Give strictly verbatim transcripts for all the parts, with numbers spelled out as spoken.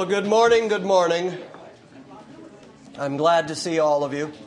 Well, good morning, good morning. I'm glad to see all of you.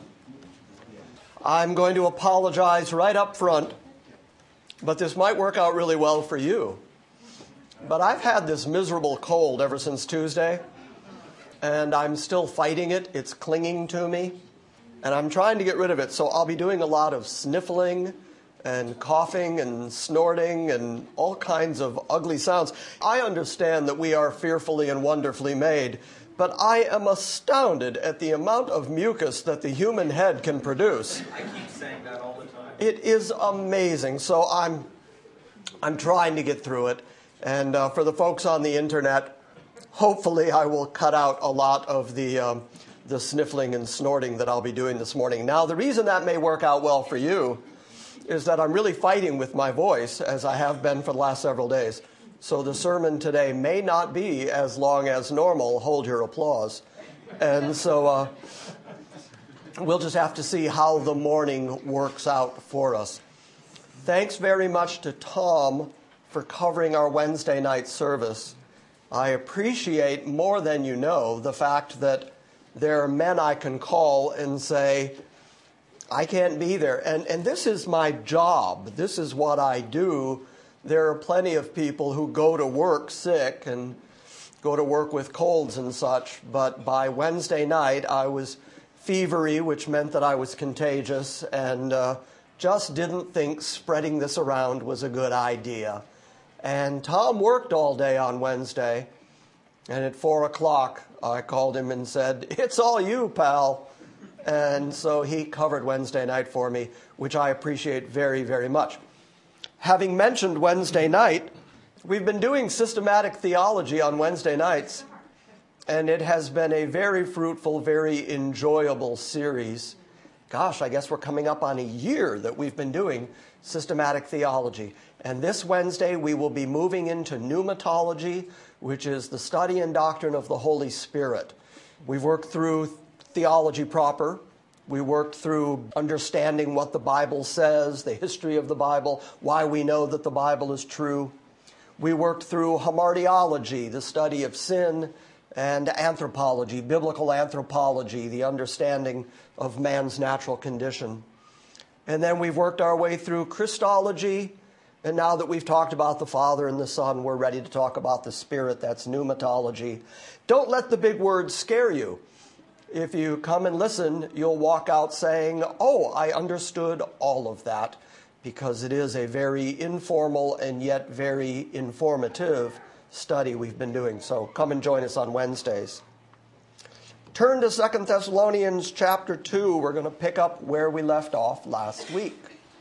I'm going to apologize right up front, but this might work out really well for you. But I've had this miserable cold ever since Tuesday, and I'm still fighting it. It's clinging to me, and I'm trying to get rid of it. So I'll be doing a lot of sniffling and coughing and snorting and all kinds of ugly sounds. I understand that we are fearfully and wonderfully made, but I am astounded at the amount of mucus that the human head can produce. I keep saying that all the time. It is amazing. So I'm, I'm trying to get through it. And uh, for the folks on the internet, hopefully I will cut out a lot of the, um, the sniffling and snorting that I'll be doing this morning. Now, the reason that may work out well for you is that I'm really fighting with my voice, as I have been for the last several days. So the sermon today may not be as long as normal. Hold your applause. And so uh, we'll just have to see how the morning works out for us. Thanks very much to Tom for covering our Wednesday night service. I appreciate more than you know the fact that there are men I can call and say, I can't be there. And, and this is my job. This is what I do. There are plenty of people who go to work sick and go to work with colds and such. But by Wednesday night, I was fevery, which meant that I was contagious, and uh, just didn't think spreading this around was a good idea. And Tom worked all day on Wednesday. And at four o'clock, I called him and said, "It's all you, pal." And so he covered Wednesday night for me, which I appreciate very, very much. Having mentioned Wednesday night, we've been doing systematic theology on Wednesday nights, and it has been a very fruitful, very enjoyable series. Gosh, I guess we're coming up on a year that we've been doing systematic theology. And this Wednesday, we will be moving into pneumatology, which is the study and doctrine of the Holy Spirit. We've worked through theology proper. We worked through understanding what the Bible says, the history of the Bible, why we know that the Bible is true. We worked through hamartiology, the study of sin, and anthropology, biblical anthropology, the understanding of man's natural condition. And then we've worked our way through Christology, and now that we've talked about the Father and the Son, we're ready to talk about the Spirit. That's pneumatology. Don't let the big words scare you. If you come and listen, you'll walk out saying, oh, I understood all of that, because it is a very informal and yet very informative study we've been doing. So come and join us on Wednesdays. Turn to Second Thessalonians chapter two. We're going to pick up where we left off last week.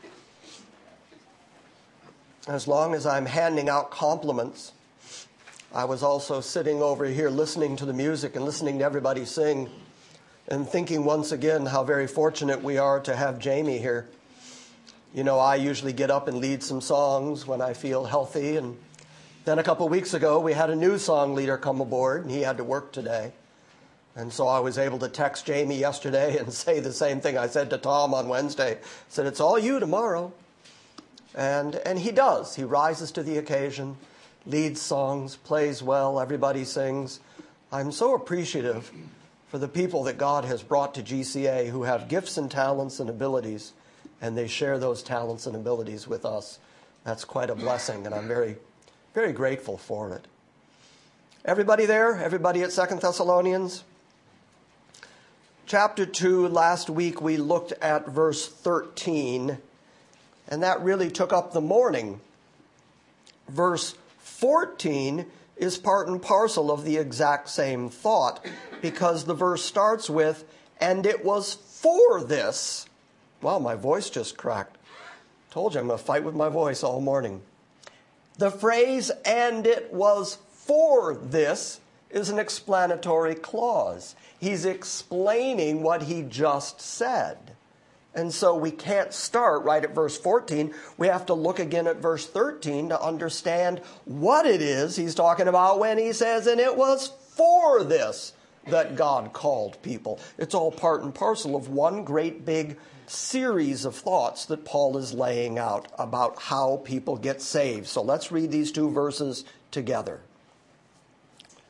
As long as I'm handing out compliments, I was also sitting over here listening to the music and listening to everybody sing, and thinking once again how very fortunate we are to have Jamie here. You know, I usually get up and lead some songs when I feel healthy. And then a couple of weeks ago, we had a new song leader come aboard, and he had to work today. And so I was able to text Jamie yesterday and say the same thing I said to Tom on Wednesday. I said, it's all you tomorrow. And, and he does. He rises to the occasion, leads songs, plays well, everybody sings. I'm so appreciative for the people that God has brought to G C A who have gifts and talents and abilities, and they share those talents and abilities with us. That's quite a blessing, and I'm very, very grateful for it. Everybody there? Everybody at Second Thessalonians? Chapter two, last week we looked at verse thirteen, and that really took up the morning. Verse fourteen is part and parcel of the exact same thought, because the verse starts with, and it was for this. Wow, my voice just cracked. Told you I'm going to fight with my voice all morning. The phrase, and it was for this, is an explanatory clause. He's explaining what he just said. And so we can't start right at verse fourteen. We have to look again at verse thirteen to understand what it is he's talking about when he says, and it was for this that God called people. It's all part and parcel of one great big series of thoughts that Paul is laying out about how people get saved. So let's read these two verses together.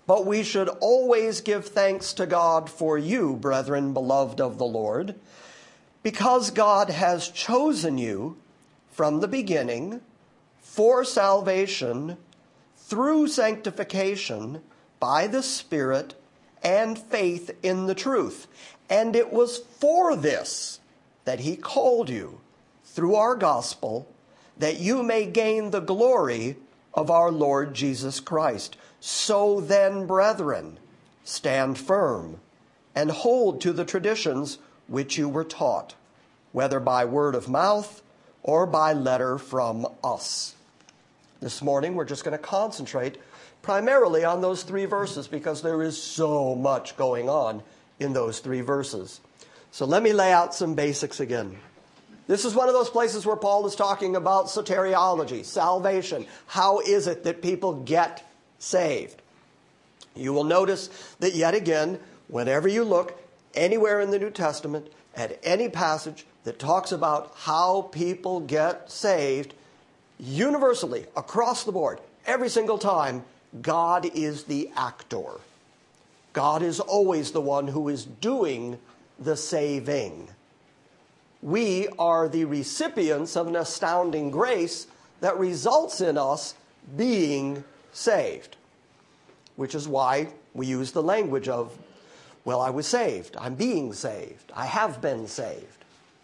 But we should always give thanks to God for you, brethren, beloved of the Lord, because God has chosen you from the beginning for salvation through sanctification by the Spirit and faith in the truth. And it was for this that he called you through our gospel, that you may gain the glory of our Lord Jesus Christ. So then, brethren, stand firm and hold to the traditions which you were taught, whether by word of mouth or by letter from us. This morning, we're just going to concentrate primarily on those three verses because there is so much going on in those three verses. So let me lay out some basics again. This is one of those places where Paul is talking about soteriology, salvation. How is it that people get saved? You will notice that yet again, whenever you look anywhere in the New Testament, at any passage that talks about how people get saved, universally, across the board, every single time, God is the actor. God is always the one who is doing the saving. We are the recipients of an astounding grace that results in us being saved, which is why we use the language of, well, I was saved, I'm being saved, I have been saved.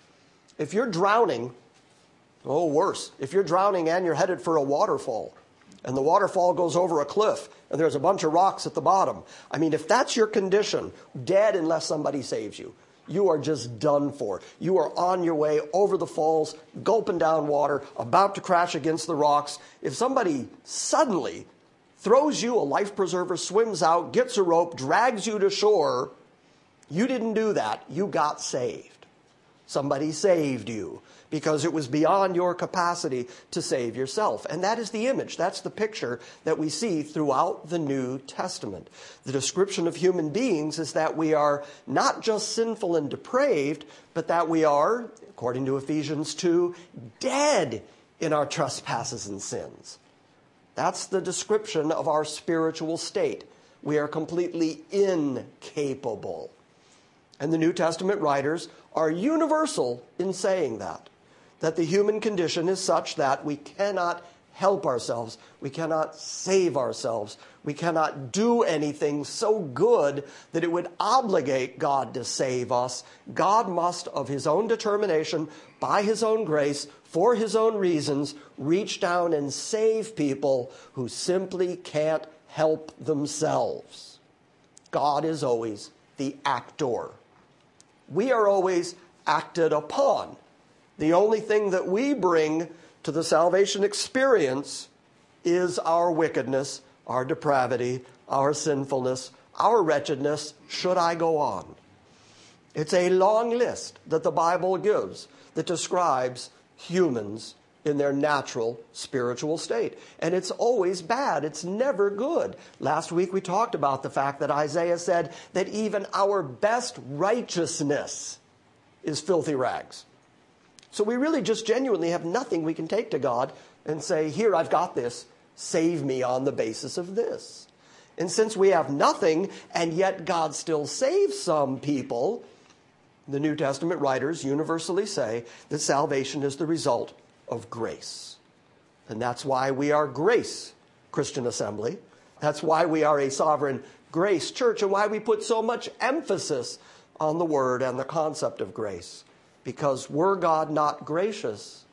If you're drowning, oh, worse, if you're drowning and you're headed for a waterfall, and the waterfall goes over a cliff, and there's a bunch of rocks at the bottom, I mean, if that's your condition, dead unless somebody saves you, you are just done for. You are on your way over the falls, gulping down water, about to crash against the rocks. If somebody suddenly throws you a life preserver, swims out, gets a rope, drags you to shore, you didn't do that. You got saved. Somebody saved you because it was beyond your capacity to save yourself. And that is the image. That's the picture that we see throughout the New Testament. The description of human beings is that we are not just sinful and depraved, but that we are, according to Ephesians two, dead in our trespasses and sins. That's the description of our spiritual state. We are completely incapable. And the New Testament writers are universal in saying that, that the human condition is such that we cannot help ourselves, we cannot save ourselves, we cannot do anything so good that it would obligate God to save us. God must, of his own determination, by his own grace, for his own reasons, reach down and save people who simply can't help themselves. God is always the actor. We are always acted upon. The only thing that we bring to the salvation experience is our wickedness, our depravity, our sinfulness, our wretchedness, should I go on. It's a long list that the Bible gives that describes humans in their natural spiritual state. And it's always bad. It's never good. Last week we talked about the fact that Isaiah said that even our best righteousness is filthy rags. So we really just genuinely have nothing we can take to God and say, here, I've got this. Save me on the basis of this. And since we have nothing, and yet God still saves some people, the New Testament writers universally say that salvation is the result of grace. And that's why we are Grace Christian Assembly. That's why we are a sovereign grace church and why we put so much emphasis on the word and the concept of grace. Because were God not gracious,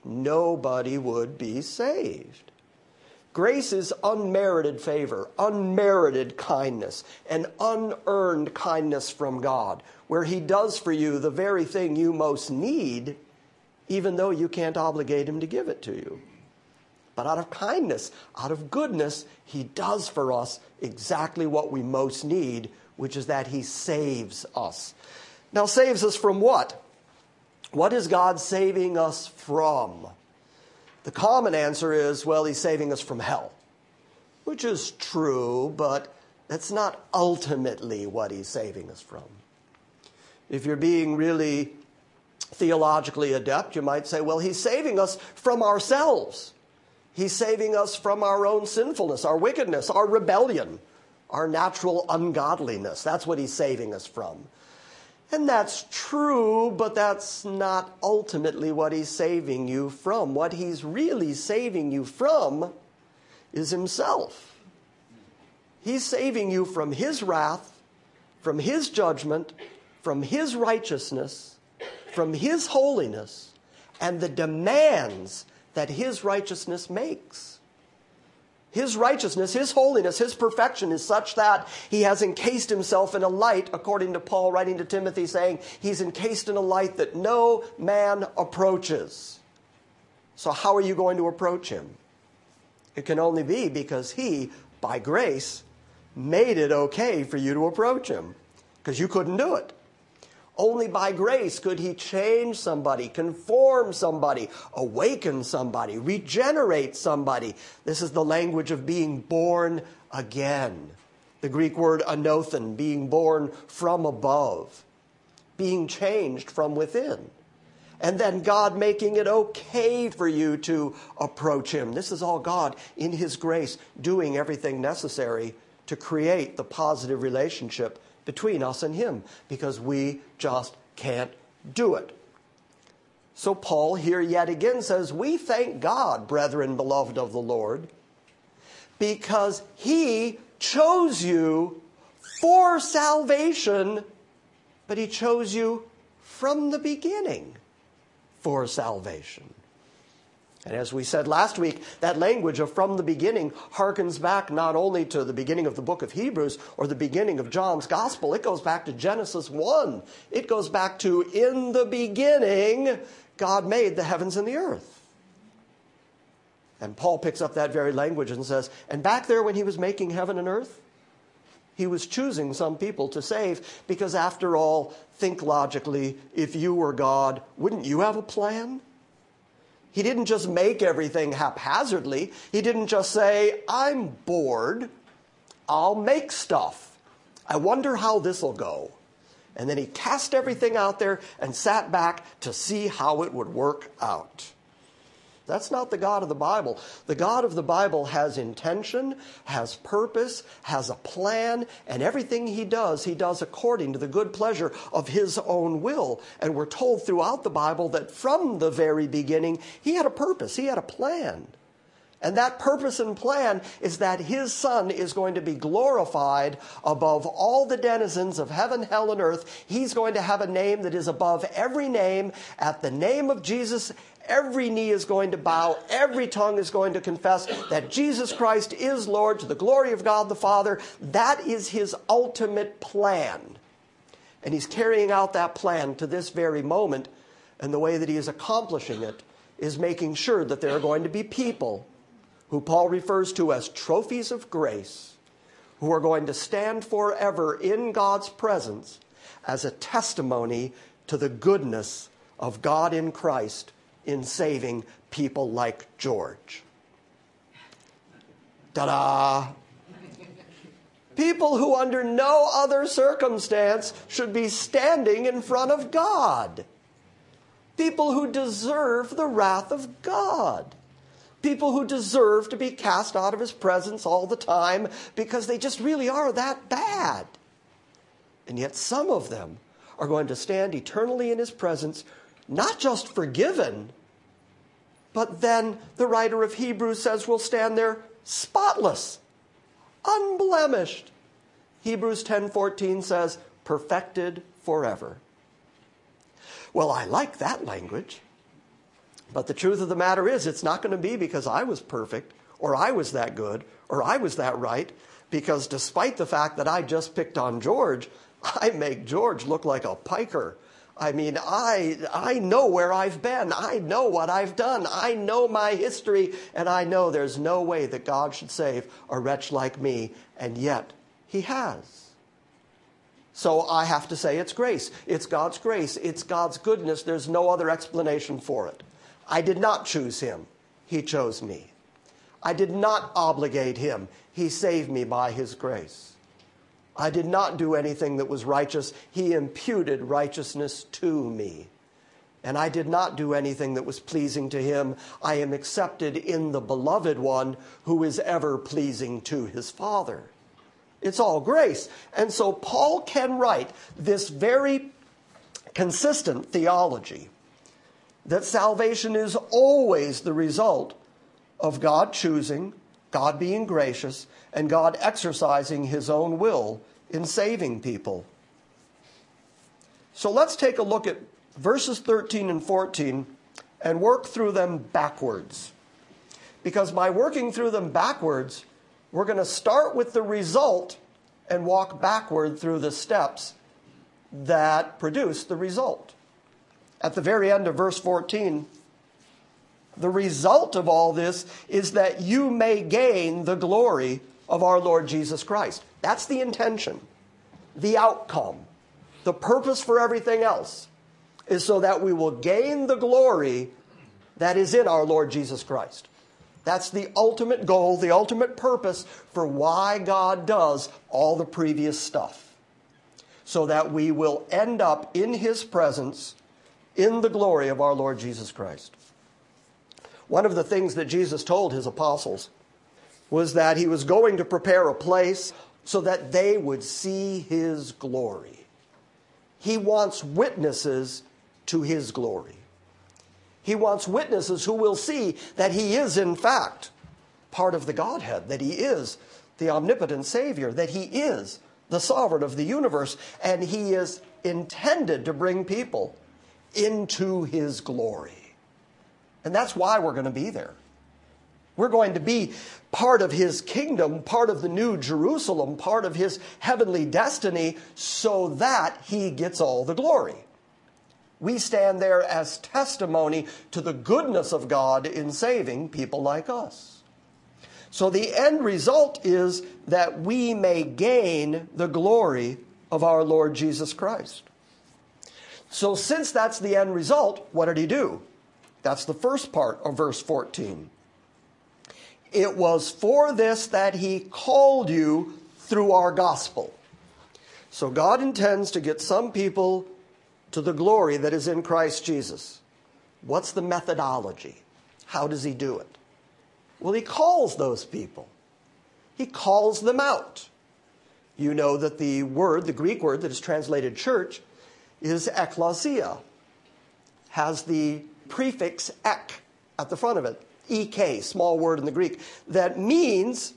nobody would be saved. Grace is unmerited favor, unmerited kindness, and unearned kindness from God, where he does for you the very thing you most need, even though you can't obligate him to give it to you. But out of kindness, out of goodness, he does for us exactly what we most need, which is that he saves us. Now, saves us from what? What is God saving us from? The common answer is, well, he's saving us from hell, which is true, but that's not ultimately what he's saving us from. If you're being really theologically adept, you might say, well, he's saving us from ourselves. He's saving us from our own sinfulness, our wickedness, our rebellion. our natural ungodliness. That's what he's saving us from. And that's true, but that's not ultimately what he's saving you from. What he's really saving you from is himself. He's saving you from his wrath, from his judgment, from his righteousness, from his holiness, and the demands that his righteousness makes. His righteousness, his holiness, his perfection is such that he has encased himself in a light, according to Paul writing to Timothy, saying he's encased in a light that no man approaches. So how are you going to approach him? It can only be because he, by grace, made it okay for you to approach him, because you couldn't do it. Only by grace could he change somebody, conform somebody, awaken somebody, regenerate somebody. This is the language of being born again. The Greek word anothen, being born from above, being changed from within. And then God making it okay for you to approach him. This is all God in his grace doing everything necessary to create the positive relationship between us and him, because we just can't do it. So Paul here yet again says, we thank God, brethren, beloved of the Lord, because he chose you for salvation, but he chose you from the beginning for salvation. And as we said last week, that language of from the beginning harkens back not only to the beginning of the book of Hebrews or the beginning of John's gospel. It goes back to Genesis one. It goes back to, in the beginning, God made the heavens and the earth. And Paul picks up that very language and says, and back there when he was making heaven and earth, he was choosing some people to save, because after all, think logically, if you were God, wouldn't you have a plan? He didn't just make everything haphazardly. He didn't just say, I'm bored, I'll make stuff. I wonder how this will go. And then he cast everything out there and sat back to see how it would work out. That's not the God of the Bible. The God of the Bible has intention, has purpose, has a plan, and everything he does, he does according to the good pleasure of his own will. And we're told throughout the Bible that from the very beginning, he had a purpose, he had a plan. And that purpose and plan is that his Son is going to be glorified above all the denizens of heaven, hell, and earth. He's going to have a name that is above every name. At the name of Jesus, every knee is going to bow, every tongue is going to confess that Jesus Christ is Lord, to the glory of God the Father. That is his ultimate plan. And he's carrying out that plan to this very moment. And the way that he is accomplishing it is making sure that there are going to be people who Paul refers to as trophies of grace, who are going to stand forever in God's presence as a testimony to the goodness of God in Christ in saving people like George. Ta-da! People who under no other circumstance should be standing in front of God. People who deserve the wrath of God. People who deserve to be cast out of his presence all the time because they just really are that bad. And yet some of them are going to stand eternally in his presence, not just forgiven, but then the writer of Hebrews says will stand there spotless, unblemished. Hebrews ten fourteen says, perfected forever. Well, I like that language. But the truth of the matter is, it's not going to be because I was perfect, or I was that good, or I was that right, because despite the fact that I just picked on George, I make George look like a piker. I mean, I, I know where I've been. I know what I've done. I know my history, and I know there's no way that God should save a wretch like me, and yet he has. So I have to say it's grace. It's God's grace. It's God's goodness. There's no other explanation for it. I did not choose him. He chose me. I did not obligate him. He saved me by his grace. I did not do anything that was righteous. He imputed righteousness to me. And I did not do anything that was pleasing to him. I am accepted in the beloved one who is ever pleasing to his Father. It's all grace. And so Paul can write this very consistent theology that salvation is always the result of God choosing, God being gracious, and God exercising his own will in saving people. So let's take a look at verses thirteen and fourteen and work through them backwards. Because by working through them backwards, we're going to start with the result and walk backward through the steps that produce the result. At the very end of verse fourteen, the result of all this is that you may gain the glory of our Lord Jesus Christ. That's the intention, the outcome, the purpose for everything else is so that we will gain the glory that is in our Lord Jesus Christ. That's the ultimate goal, the ultimate purpose for why God does all the previous stuff. So that we will end up in his presence in the glory of our Lord Jesus Christ. One of the things that Jesus told his apostles was that he was going to prepare a place so that they would see his glory. He wants witnesses to his glory. He wants witnesses who will see that he is, in fact, part of the Godhead, that he is the omnipotent Savior, that he is the sovereign of the universe, and he is intended to bring people into his glory. And that's why we're going to be there. We're going to be part of his kingdom, part of the new Jerusalem, part of his heavenly destiny, so that he gets all the glory. We stand there as testimony to the goodness of God in saving people like us. So the end result is that we may gain the glory of our Lord Jesus Christ. So since that's the end result, what did he do? That's the first part of verse fourteen. It was for this that he called you through our gospel. So God intends to get some people to the glory that is in Christ Jesus. What's the methodology? How does he do it? Well, he calls those people. He calls them out. You know that the word, the Greek word that is translated church, is ekklesia. Has the prefix ek at the front of it. Ek, small word in the Greek, that means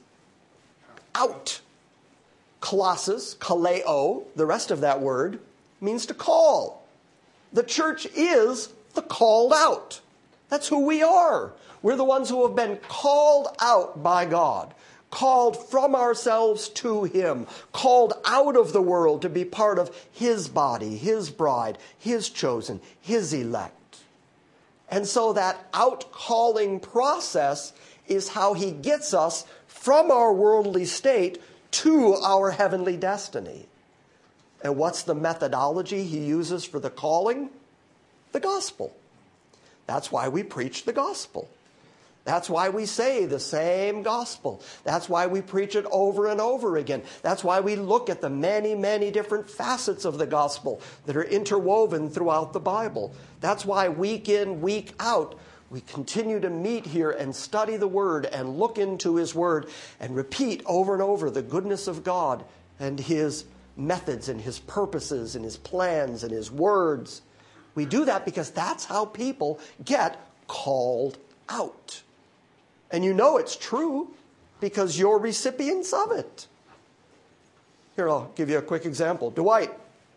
out. Kolossus, kaleo, the rest of that word, means to call. The church is the called out. That's who we are. We're the ones who have been called out by God, called from ourselves to him, called out of the world to be part of his body, his bride, his chosen, his elect. And so that outcalling process is how he gets us from our worldly state to our heavenly destiny. And what's the methodology he uses for the calling? The gospel. That's why we preach the gospel. That's why we say the same gospel. That's why we preach it over and over again. That's why we look at the many, many different facets of the gospel that are interwoven throughout the Bible. That's why week in, week out, we continue to meet here and study the Word and look into his Word and repeat over and over the goodness of God and his methods and his purposes and his plans and his words. We do that because that's how people get called out. And you know it's true because you're recipients of it. Here, I'll give you a quick example. Dwight,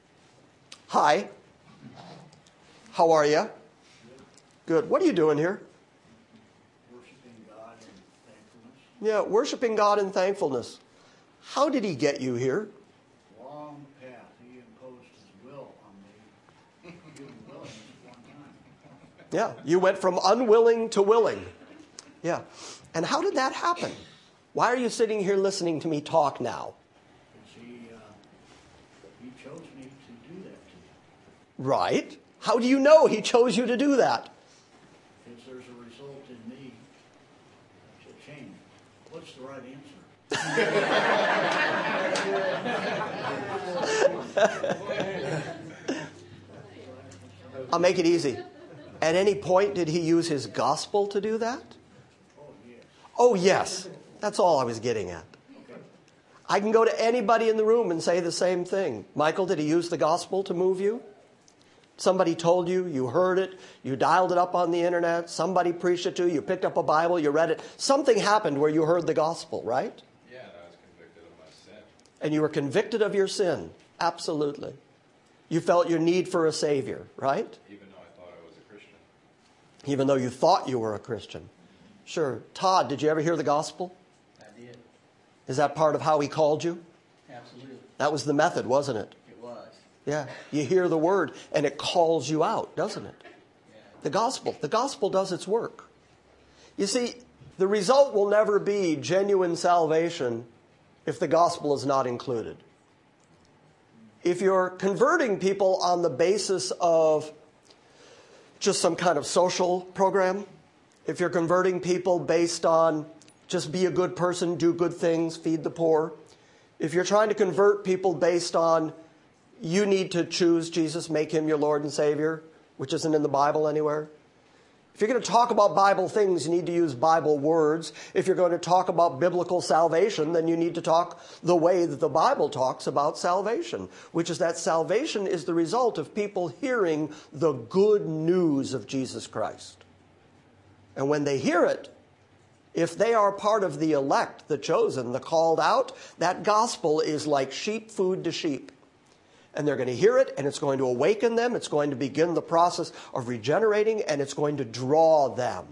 hi. How are you? Good. What are you doing here? Worshiping God in thankfulness. Yeah, worshiping God in thankfulness. How did he get you here? Long path. He imposed his will on me. You were willing at one time. Yeah, you went from unwilling to willing. Yeah. And how did that happen? Why are you sitting here listening to me talk now? Because he, uh, he chose me to do that to you. Right. How do you know he chose you to do that? Because there's a result in me to change. What's the right answer? I'll make it easy. At any point, did he use his gospel to do that? Oh, yes. Oh, yes. That's all I was getting at. Okay. I can go to anybody in the room and say the same thing. Michael, did he use the gospel to move you? Somebody told you, you heard it, you dialed it up on the internet, somebody preached it to you, you picked up a Bible, you read it. Something happened where you heard the gospel, right? Yeah, and I was convicted of my sin. And you were convicted of your sin. Absolutely. You felt your need for a Savior, right? Even though I thought I was a Christian. Even though you thought you were a Christian. Sure. Todd, did you ever hear the gospel? I did. Is that part of how he called you? Absolutely. That was the method, wasn't it? It was. Yeah. You hear the word and it calls you out, doesn't it? Yeah. The gospel. The gospel does its work. You see, the result will never be genuine salvation if the gospel is not included. If you're converting people on the basis of just some kind of social program, if you're converting people based on just be a good person, do good things, feed the poor, if you're trying to convert people based on you need to choose Jesus, make him your Lord and Savior, which isn't in the Bible anywhere. If you're going to talk about Bible things, you need to use Bible words. If you're going to talk about biblical salvation, then you need to talk the way that the Bible talks about salvation, which is that salvation is the result of people hearing the good news of Jesus Christ. And when they hear it, if they are part of the elect, the chosen, the called out, that gospel is like sheep food to sheep. And they're going to hear it, and it's going to awaken them. It's going to begin the process of regenerating, and it's going to draw them.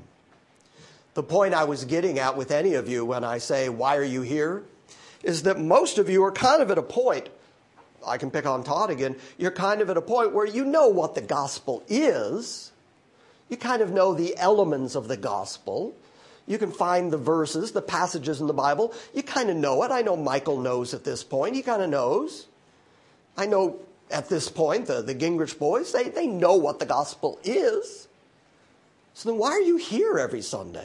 The point I was getting at with any of you when I say, why are you here? Is that most of you are kind of at a point, I can pick on Todd again, you're kind of at a point where you know what the gospel is. You kind of know the elements of the gospel. You can find the verses, the passages in the Bible. You kind of know it. I know Michael knows at this point. He kind of knows. I know at this point, the, the Gingrich boys, they, they know what the gospel is. So then why are you here every Sunday?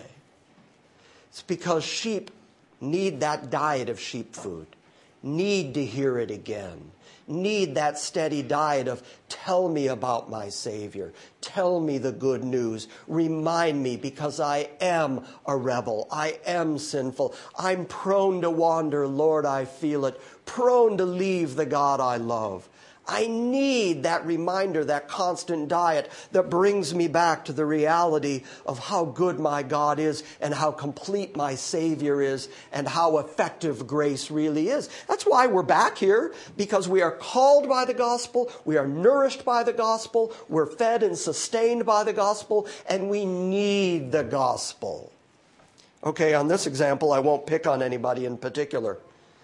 It's because sheep need that diet of sheep food, need to hear it again, need that steady diet of tell me about my Savior, tell me the good news, remind me because I am a rebel, I am sinful, I'm prone to wander, Lord, I feel it, prone to leave the God I love. I need that reminder, that constant diet that brings me back to the reality of how good my God is and how complete my Savior is and how effective grace really is. That's why we're back here, because we are called by the gospel, we are nourished by the gospel, we're fed and sustained by the gospel, and we need the gospel. Okay, on this example, I won't pick on anybody in particular.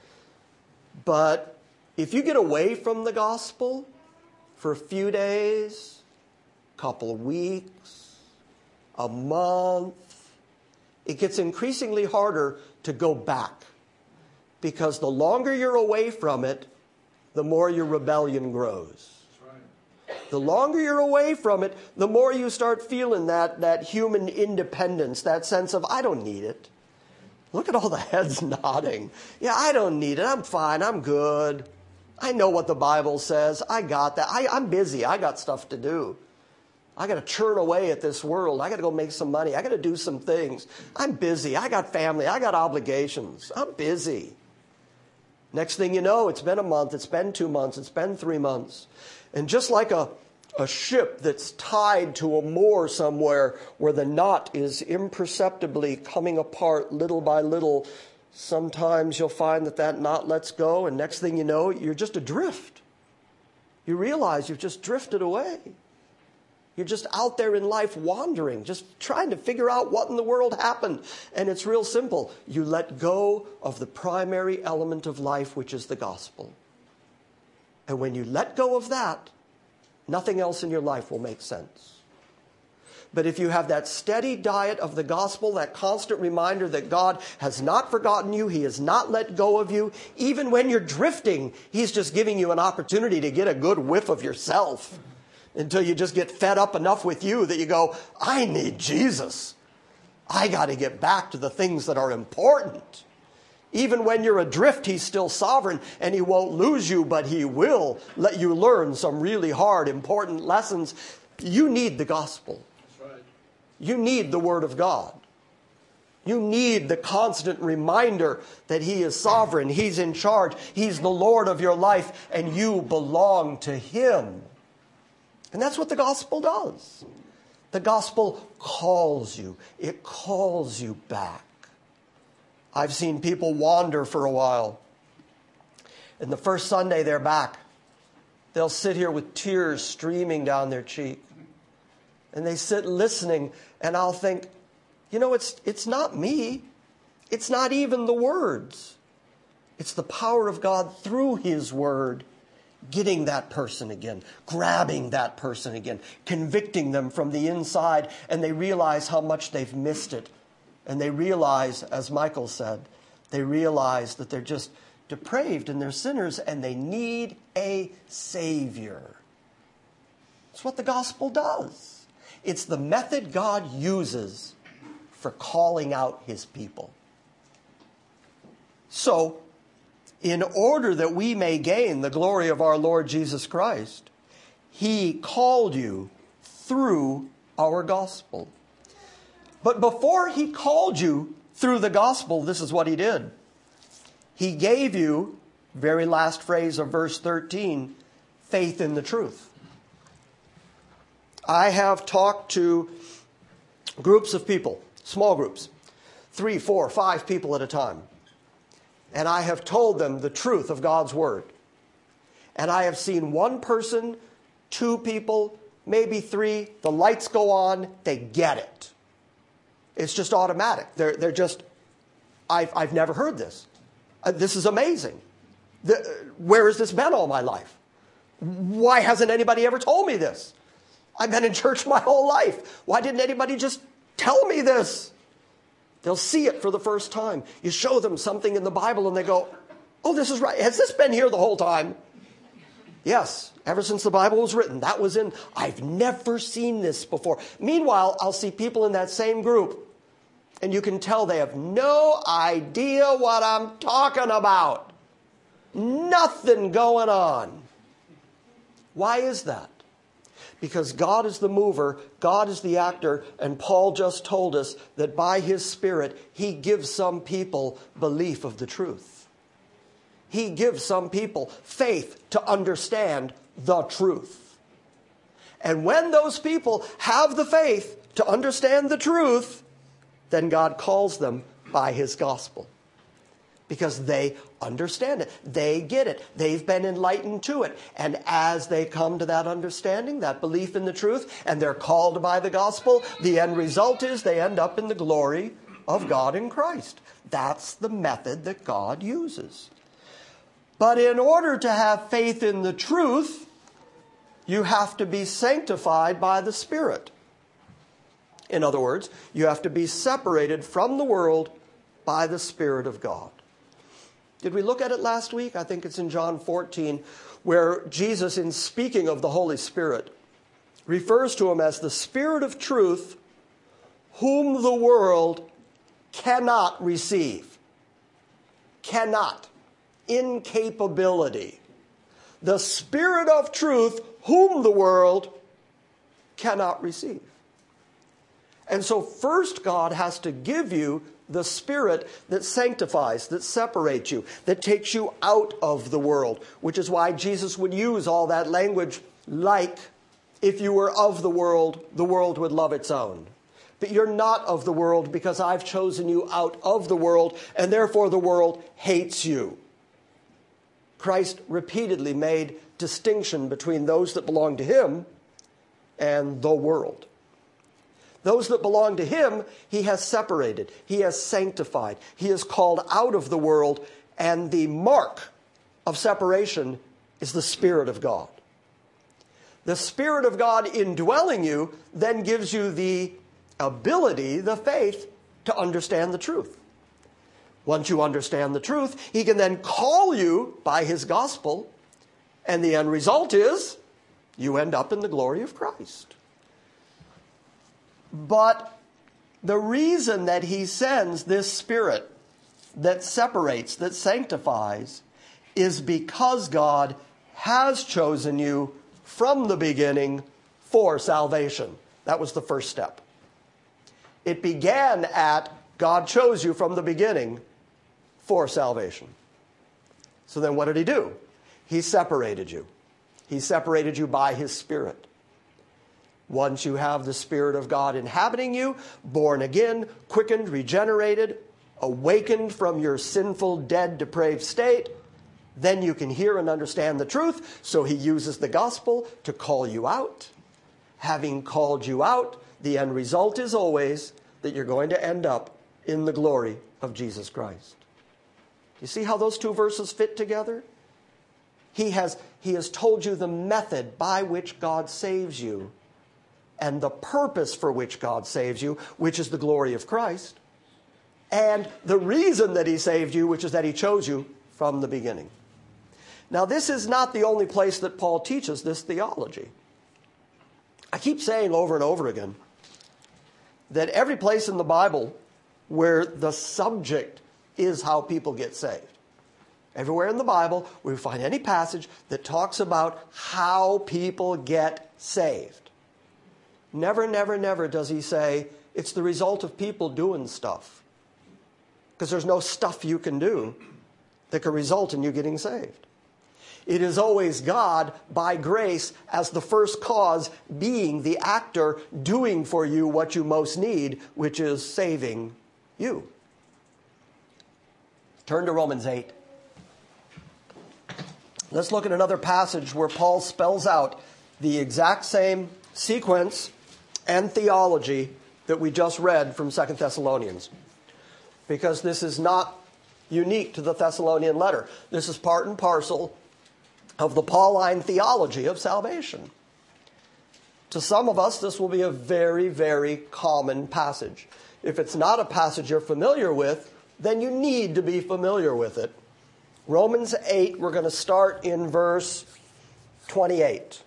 But if you get away from the gospel for a few days, a couple of weeks, a month, it gets increasingly harder to go back. Because the longer you're away from it, the more your rebellion grows. The longer you're away from it, the more you start feeling that, that human independence, that sense of, I don't need it. Look at all the heads nodding. Yeah, I don't need it. I'm fine. I'm good. I know what the Bible says. I got that. I, I'm busy. I got stuff to do. I got to churn away at this world. I got to go make some money. I got to do some things. I'm busy. I got family. I got obligations. I'm busy. Next thing you know, it's been a month. It's been two months. It's been three months. And just like a, a ship that's tied to a moor somewhere where the knot is imperceptibly coming apart little by little, sometimes you'll find that that knot lets go, and next thing you know, you're just adrift. You realize you've just drifted away. You're just out there in life wandering, just trying to figure out what in the world happened. And it's real simple. You let go of the primary element of life, which is the gospel. And when you let go of that, nothing else in your life will make sense. But if you have that steady diet of the gospel, that constant reminder that God has not forgotten you, he has not let go of you, even when you're drifting, he's just giving you an opportunity to get a good whiff of yourself until you just get fed up enough with you that you go, I need Jesus. I got to get back to the things that are important. Even when you're adrift, he's still sovereign, and he won't lose you, but he will let you learn some really hard, important lessons. You need the gospel. You need the Word of God. You need the constant reminder that He is sovereign, He's in charge, He's the Lord of your life, and you belong to Him. And that's what the gospel does. The gospel calls you. It calls you back. I've seen people wander for a while. And the first Sunday they're back, they'll sit here with tears streaming down their cheek. And they sit listening, and I'll think, you know, it's it's not me. It's not even the words. It's the power of God through His word, getting that person again, grabbing that person again, convicting them from the inside, and they realize how much they've missed it. And they realize, as Michael said, they realize that they're just depraved and they're sinners and they need a Savior. It's what the gospel does. It's the method God uses for calling out His people. So, in order that we may gain the glory of our Lord Jesus Christ, He called you through our gospel. But before He called you through the gospel, this is what He did. He gave you, very last phrase of verse thirteen, faith in the truth. I have talked to groups of people, small groups, three, four, five people at a time. And I have told them the truth of God's word. And I have seen one person, two people, maybe three, the lights go on, they get it. It's just automatic. They're, they're just, I've, I've never heard this. Uh, this is amazing. The, where has this been all my life? Why hasn't anybody ever told me this? I've been in church my whole life. Why didn't anybody just tell me this? They'll see it for the first time. You show them something in the Bible and they go, oh, this is right. Has this been here the whole time? Yes, ever since the Bible was written. That was in, I've never seen this before. Meanwhile, I'll see people in that same group and you can tell they have no idea what I'm talking about. Nothing going on. Why is that? Because God is the mover, God is the actor, and Paul just told us that by His Spirit, He gives some people belief of the truth. He gives some people faith to understand the truth. And when those people have the faith to understand the truth, then God calls them by His gospel. Because they understand it. They get it. They've been enlightened to it. And as they come to that understanding, that belief in the truth, and they're called by the gospel, the end result is they end up in the glory of God in Christ. That's the method that God uses. But in order to have faith in the truth, you have to be sanctified by the Spirit. In other words, you have to be separated from the world by the Spirit of God. Did we look at it last week? I think it's in John fourteen, where Jesus, in speaking of the Holy Spirit, refers to Him as the Spirit of truth, whom the world cannot receive. Cannot. Incapability. The Spirit of truth, whom the world cannot receive. And so first God has to give you the Spirit that sanctifies, that separates you, that takes you out of the world, which is why Jesus would use all that language like, if you were of the world, the world would love its own. But you're not of the world because I've chosen you out of the world, and therefore the world hates you. Christ repeatedly made distinction between those that belong to Him and the world. Those that belong to Him, He has separated. He has sanctified. He has called out of the world. And the mark of separation is the Spirit of God. The Spirit of God indwelling you then gives you the ability, the faith, to understand the truth. Once you understand the truth, He can then call you by His gospel. And the end result is you end up in the glory of Christ. But the reason that He sends this Spirit that separates, that sanctifies, is because God has chosen you from the beginning for salvation. That was the first step. It began at God chose you from the beginning for salvation. So then what did he do? He separated you. He separated you by his Spirit. Once you have the Spirit of God inhabiting you, born again, quickened, regenerated, awakened from your sinful, dead, depraved state, then you can hear and understand the truth. So he uses the gospel to call you out. Having called you out, the end result is always that you're going to end up in the glory of Jesus Christ. You see how those two verses fit together? He has, he has told you the method by which God saves you and the purpose for which God saves you, which is the glory of Christ, and the reason that he saved you, which is that he chose you from the beginning. Now, this is not the only place that Paul teaches this theology. I keep saying over and over again that every place in the Bible where the subject is how people get saved, everywhere in the Bible where we find any passage that talks about how people get saved, never, never, never does he say it's the result of people doing stuff. Because there's no stuff you can do that can result in you getting saved. It is always God, by grace, as the first cause, being the actor, doing for you what you most need, which is saving you. Turn to Romans eight. Let's look at another passage where Paul spells out the exact same sequence and theology that we just read from Second Thessalonians. Because this is not unique to the Thessalonian letter. This is part and parcel of the Pauline theology of salvation. To some of us, this will be a very, very common passage. If it's not a passage you're familiar with, then you need to be familiar with it. Romans eight, we're going to start in verse twenty-eight.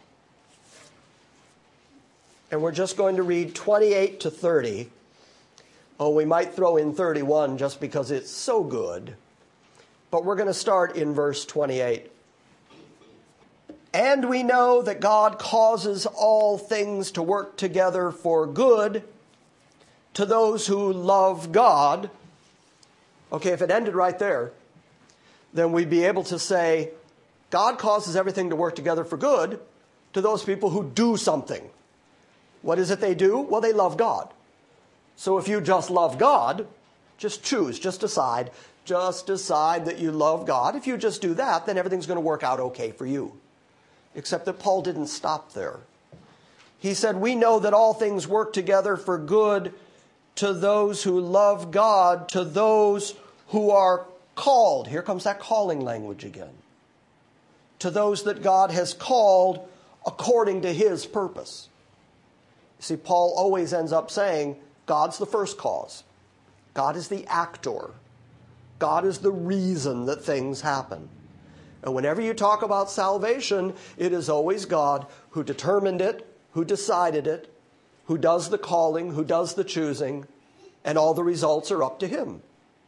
And we're just going to read twenty-eight to thirty. Oh, we might throw in thirty-one just because it's so good. But we're going to start in verse twenty-eight. And we know that God causes all things to work together for good to those who love God. Okay, if it ended right there, then we'd be able to say, God causes everything to work together for good to those people who do something. What is it they do? Well, they love God. So if you just love God, just choose, just decide, just decide that you love God. If you just do that, then everything's going to work out okay for you. Except that Paul didn't stop there. He said, we know that all things work together for good to those who love God, to those who are called. Here comes that calling language again. To those that God has called according to his purpose. See, Paul always ends up saying, God's the first cause. God is the actor. God is the reason that things happen. And whenever you talk about salvation, it is always God who determined it, who decided it, who does the calling, who does the choosing, and all the results are up to him.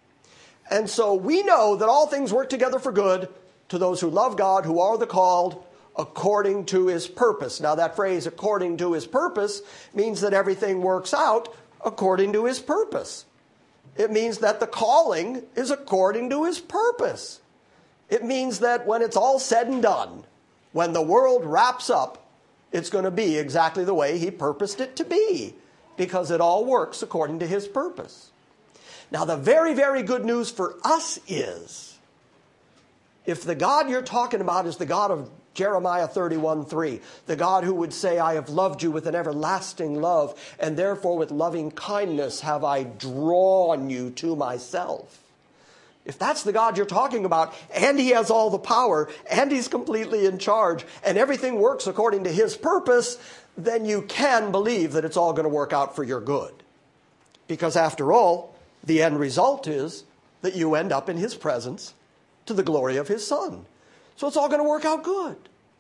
And so we know that all things work together for good to those who love God, who are the called, according to his purpose. Now that phrase, according to his purpose, means that everything works out according to his purpose. It means that the calling is according to his purpose. It means that when it's all said and done, when the world wraps up, it's going to be exactly the way he purposed it to be, because it all works according to his purpose. Now, the very, very good news for us is, if the God you're talking about is the God of Jeremiah thirty-one three, the God who would say, I have loved you with an everlasting love, and therefore with loving kindness have I drawn you to myself. If that's the God you're talking about, and he has all the power, and he's completely in charge, and everything works according to his purpose, then you can believe that it's all going to work out for your good. Because after all, the end result is that you end up in his presence to the glory of his Son. So it's all going to work out good.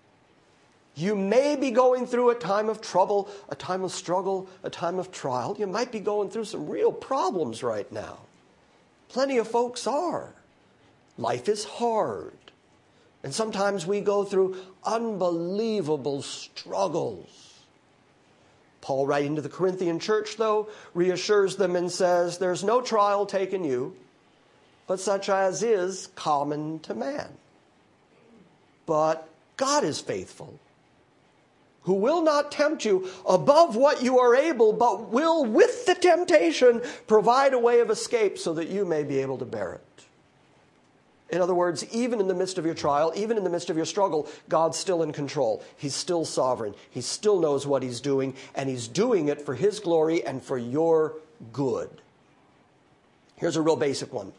You may be going through a time of trouble, a time of struggle, a time of trial. You might be going through some real problems right now. Plenty of folks are. Life is hard. And sometimes we go through unbelievable struggles. Paul, writing to the Corinthian church, though, reassures them and says, there's no trial taken you, but such as is common to man. But God is faithful, who will not tempt you above what you are able, but will, with the temptation, provide a way of escape so that you may be able to bear it. In other words, even in the midst of your trial, even in the midst of your struggle, God's still in control. He's still sovereign. He still knows what he's doing, and he's doing it for his glory and for your good. Here's a real basic one.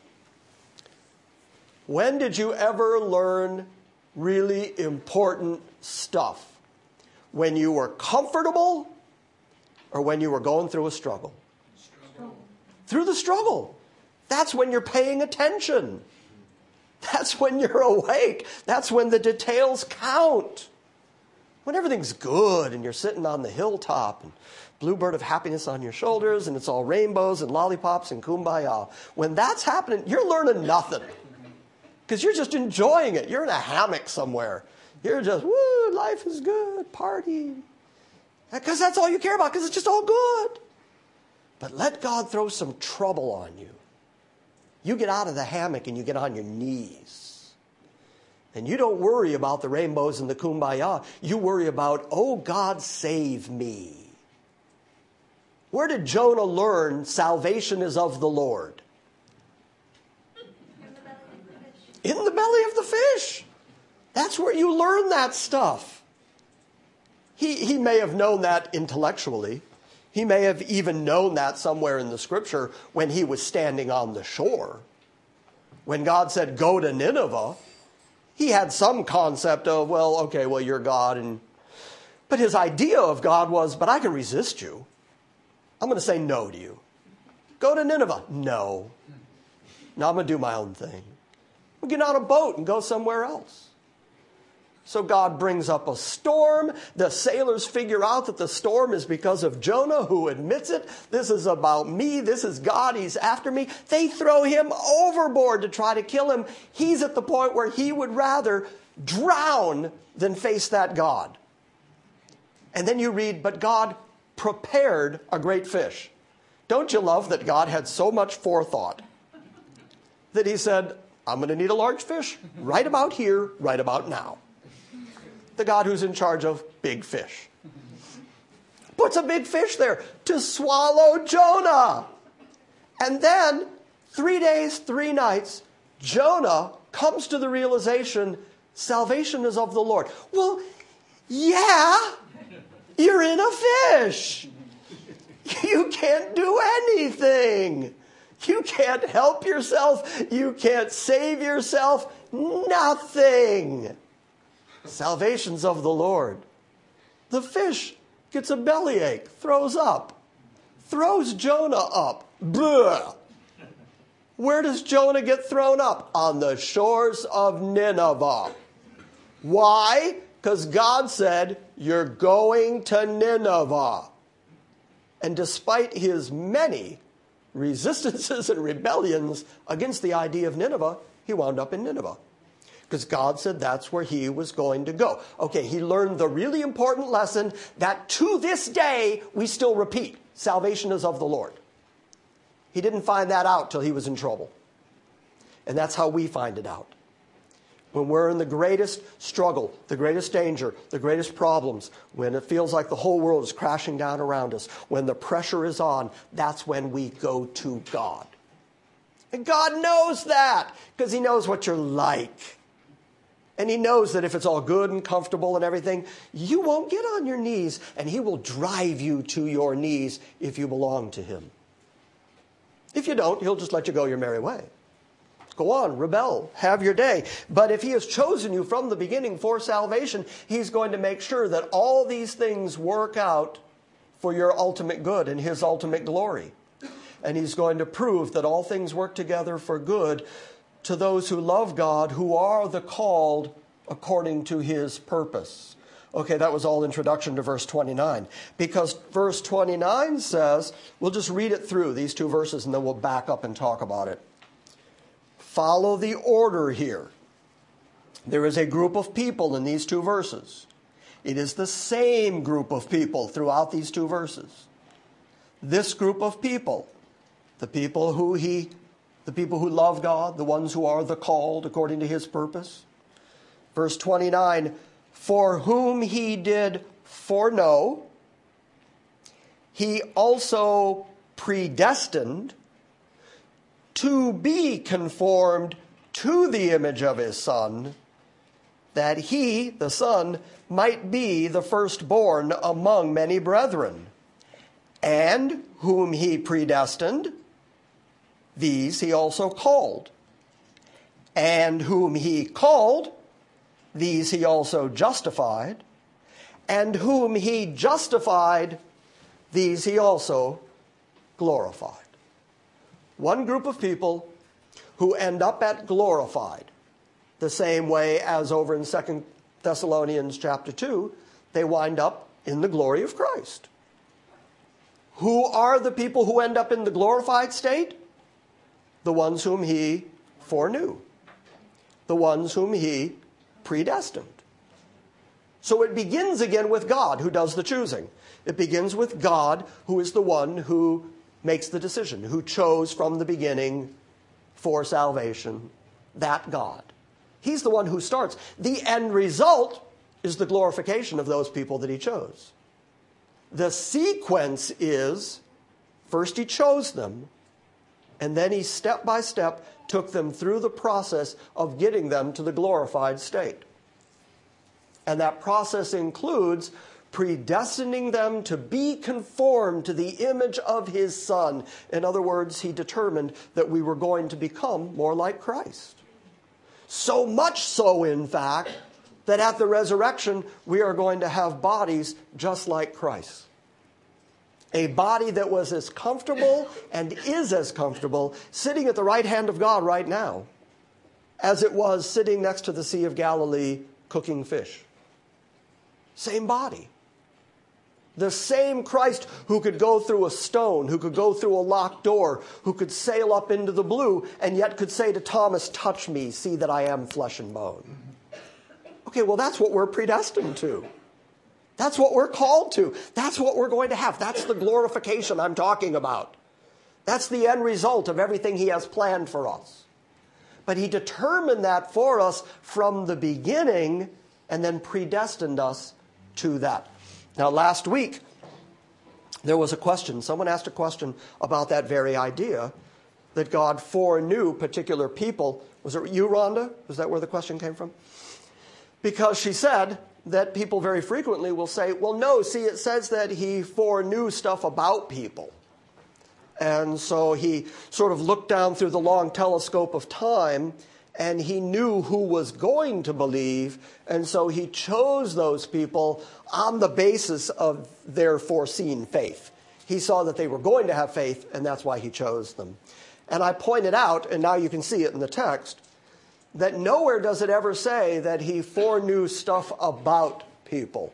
When did you ever learn really important stuff? When you were comfortable or when you were going through a struggle? Struggle. Through the struggle. That's when you're paying attention. That's when you're awake. That's when the details count. When everything's good and you're sitting on the hilltop and bluebird of happiness on your shoulders and it's all rainbows and lollipops and kumbaya. When that's happening, you're learning nothing. Because you're just enjoying it. You're in a hammock somewhere. You're just, woo, life is good, party. Because that's all you care about, because it's just all good. But let God throw some trouble on you. You get out of the hammock and you get on your knees. And you don't worry about the rainbows and the kumbaya. You worry about, oh, God, save me. Where did Jonah learn salvation is of the Lord? In the belly of the fish. That's where you learn that stuff. He, he may have known that intellectually. He may have even known that somewhere in the scripture when he was standing on the shore. When God said, go to Nineveh, he had some concept of, well, okay, well, you're God. And but his idea of God was, but I can resist you. I'm going to say no to you. Go to Nineveh. No. No, I'm going to do my own thing. We'll get on a boat and go somewhere else. So God brings up a storm. The sailors figure out that the storm is because of Jonah, who admits it. This is about me. This is God. He's after me. They throw him overboard to try to kill him. He's at the point where he would rather drown than face that God. And then you read, but God prepared a great fish. Don't you love that God had so much forethought that he said, I'm going to need a large fish right about here, right about now. The God who's in charge of big fish puts a big fish there to swallow Jonah. And then, three days, three nights, Jonah comes to the realization, salvation is of the Lord. Well, yeah, you're in a fish. You can't do anything. You can't help yourself. You can't save yourself. Nothing. Salvation's of the Lord. The fish gets a bellyache, throws up, throws Jonah up. Blah. Where does Jonah get thrown up? On the shores of Nineveh. Why? Because God said, you're going to Nineveh. And despite his many resistances and rebellions against the idea of Nineveh, he wound up in Nineveh. Because God said that's where he was going to go. Okay, he learned the really important lesson that to this day we still repeat. Salvation is of the Lord. He didn't find that out till he was in trouble. And that's how we find it out. When we're in the greatest struggle, the greatest danger, the greatest problems, when it feels like the whole world is crashing down around us, when the pressure is on, that's when we go to God. And God knows that because he knows what you're like. And he knows that if it's all good and comfortable and everything, you won't get on your knees, and he will drive you to your knees if you belong to him. If you don't, he'll just let you go your merry way. Go on, rebel, have your day. But if he has chosen you from the beginning for salvation, he's going to make sure that all these things work out for your ultimate good and his ultimate glory. And he's going to prove that all things work together for good to those who love God, who are the called according to his purpose. Okay, that was all introduction to verse twenty-nine. Because verse twenty-nine says, we'll just read it through, these two verses, and then we'll back up and talk about it. Follow the order here. There is a group of people in these two verses. It is the same group of people throughout these two verses. This group of people, the people who he, the people who love God, the ones who are the called according to his purpose. Verse twenty-nine, for whom he did foreknow, he also predestined to be conformed to the image of his Son, that he, the Son, might be the firstborn among many brethren. And whom he predestined, these he also called. And whom he called, these he also justified. And whom he justified, these he also glorified. One group of people who end up at glorified, the same way as over in Second Thessalonians chapter two, they wind up in the glory of Christ. Who are the people who end up in the glorified state? The ones whom he foreknew. The ones whom he predestined. So it begins again with God who does the choosing. It begins with God who is the one who makes the decision, who chose from the beginning for salvation, that God. He's the one who starts. The end result is the glorification of those people that he chose. The sequence is, first he chose them, and then he step by step took them through the process of getting them to the glorified state. And that process includes predestining them to be conformed to the image of his Son. In other words, he determined that we were going to become more like Christ. So much so, in fact, that at the resurrection, we are going to have bodies just like Christ. A body that was as comfortable and is as comfortable sitting at the right hand of God right now as it was sitting next to the Sea of Galilee cooking fish. Same body. The same Christ who could go through a stone, who could go through a locked door, who could sail up into the blue, and yet could say to Thomas, touch me, see that I am flesh and bone. Okay, well, that's what we're predestined to. That's what we're called to. That's what we're going to have. That's the glorification I'm talking about. That's the end result of everything he has planned for us. But he determined that for us from the beginning and then predestined us to that. Now, last week, there was a question. Someone asked a question about that very idea, that God foreknew particular people. Was it you, Rhonda? Was that where the question came from? Because she said that people very frequently will say, well, no, see, it says that he foreknew stuff about people. And so he sort of looked down through the long telescope of time, and he knew who was going to believe, and so he chose those people on the basis of their foreseen faith. He saw that they were going to have faith, and that's why he chose them. And I pointed out, and now you can see it in the text, that nowhere does it ever say that he foreknew stuff about people.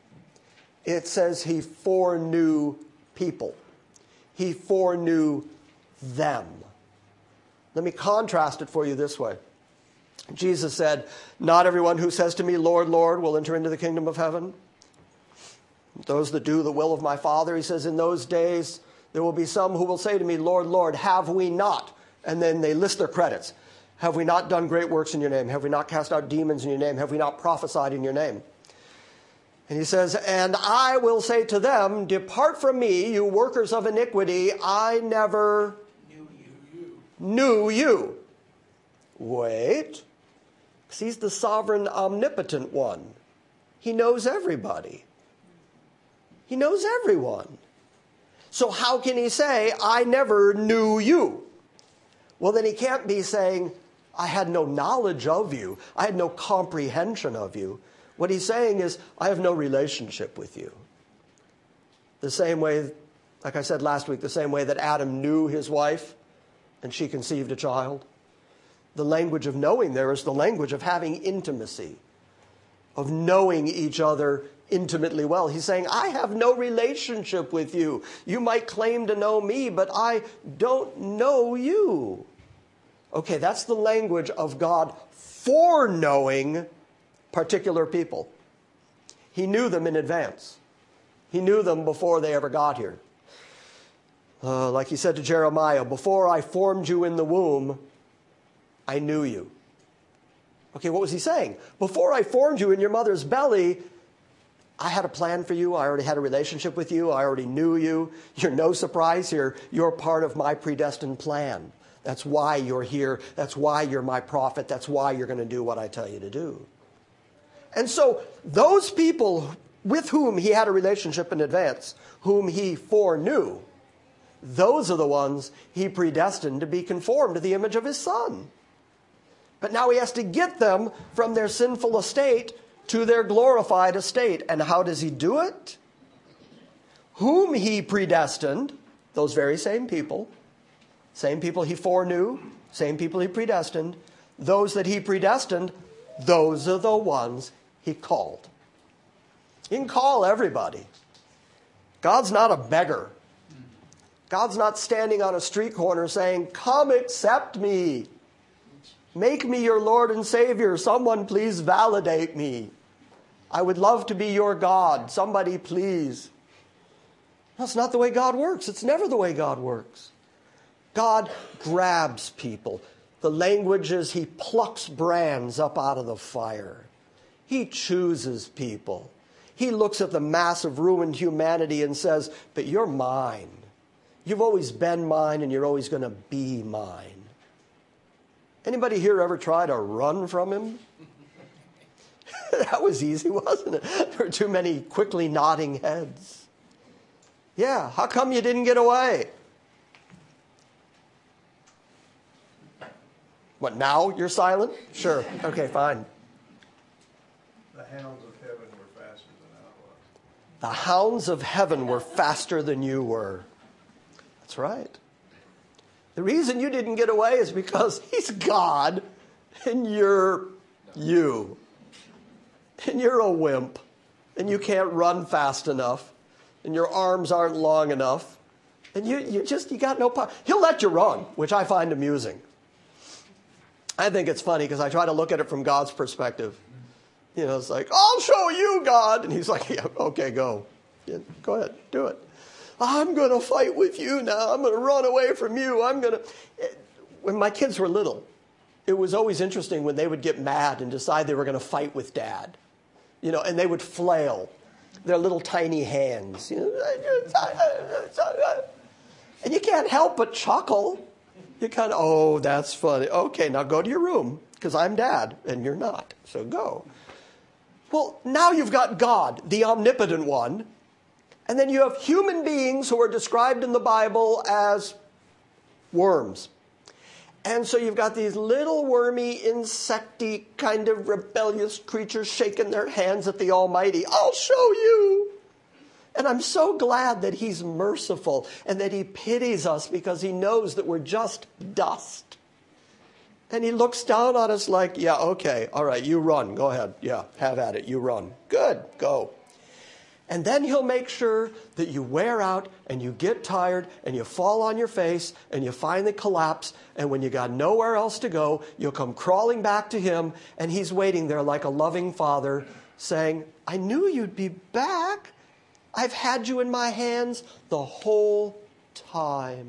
It says he foreknew people. He foreknew them. Let me contrast it for you this way. Jesus said, not everyone who says to me, Lord, Lord, will enter into the kingdom of heaven. Those that do the will of my Father, he says, in those days there will be some who will say to me, Lord, Lord, have we not? And then they list their credits. Have we not done great works in your name? Have we not cast out demons in your name? Have we not prophesied in your name? And he says, and I will say to them, depart from me, you workers of iniquity. I never knew you. Knew you. Wait. Because he's the sovereign, omnipotent one. He knows everybody. He knows everyone. So how can he say, I never knew you? Well, then he can't be saying, I had no knowledge of you. I had no comprehension of you. What he's saying is, I have no relationship with you. The same way, like I said last week, the same way that Adam knew his wife and she conceived a child. The language of knowing there is the language of having intimacy, of knowing each other intimately well. He's saying, I have no relationship with you. You might claim to know me, but I don't know you. Okay, that's the language of God foreknowing particular people. He knew them in advance. He knew them before they ever got here. Uh, like he said to Jeremiah, before I formed you in the womb, I knew you. Okay, what was he saying? Before I formed you in your mother's belly, I had a plan for you. I already had a relationship with you. I already knew you. You're no surprise here. You're part of my predestined plan. That's why you're here. That's why you're my prophet. That's why you're going to do what I tell you to do. And so those people with whom he had a relationship in advance, whom he foreknew, those are the ones he predestined to be conformed to the image of his Son. But now he has to get them from their sinful estate to their glorified estate. And how does he do it? Whom he predestined, those very same people, same people he foreknew, same people he predestined, those that he predestined, those are the ones he called. You can call everybody. God's not a beggar. God's not standing on a street corner saying, come accept me. Make me your Lord and Savior. Someone please validate me. I would love to be your God. Somebody please. That's not the way God works. It's never the way God works. God grabs people. The language is he plucks brands up out of the fire. He chooses people. He looks at the mass of ruined humanity and says, but you're mine. You've always been mine and you're always going to be mine. Anybody here ever try to run from him? That was easy, wasn't it? There were too many quickly nodding heads. Yeah, how come you didn't get away? What, now you're silent? Sure. Okay, fine. The hounds of heaven were faster than I was. The hounds of heaven were faster than you were. That's right. The reason you didn't get away is because he's God and you're you. And you're a wimp. And you can't run fast enough. And your arms aren't long enough. And you, you just, you got no power. He'll let you run, which I find amusing. I think it's funny because I try to look at it from God's perspective. You know, it's like, I'll show you, God. And he's like, yeah, okay, go. Yeah, go ahead, do it. I'm going to fight with you now. I'm going to run away from you. I'm going to... When my kids were little, it was always interesting when they would get mad and decide they were going to fight with Dad. You know, and they would flail their little tiny hands. You know, and you can't help but chuckle. You kind of, oh, that's funny. Okay, now go to your room because I'm Dad and you're not. So go. Well, now you've got God, the omnipotent one. And then you have human beings who are described in the Bible as worms. And so you've got these little wormy, insecty, kind of rebellious creatures shaking their hands at the Almighty. I'll show you. And I'm so glad that he's merciful and that he pities us because he knows that we're just dust. And he looks down on us like, yeah, okay, all right, you run. Go ahead. Yeah, have at it. You run. Good, go. And then he'll make sure that you wear out and you get tired and you fall on your face and you finally collapse. And when you got nowhere else to go, you'll come crawling back to him. And he's waiting there like a loving father saying, I knew you'd be back. I've had you in my hands the whole time.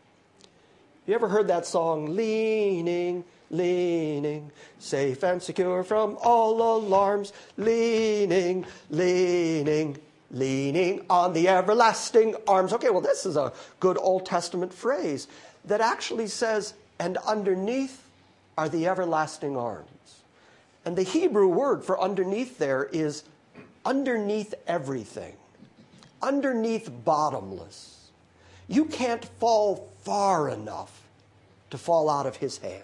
You ever heard that song, Leaning, Leaning, safe and secure from all alarms, leaning, leaning, leaning on the everlasting arms. Okay, well, this is a good Old Testament phrase that actually says, and underneath are the everlasting arms. And the Hebrew word for underneath there is underneath everything, underneath bottomless. You can't fall far enough to fall out of his hands.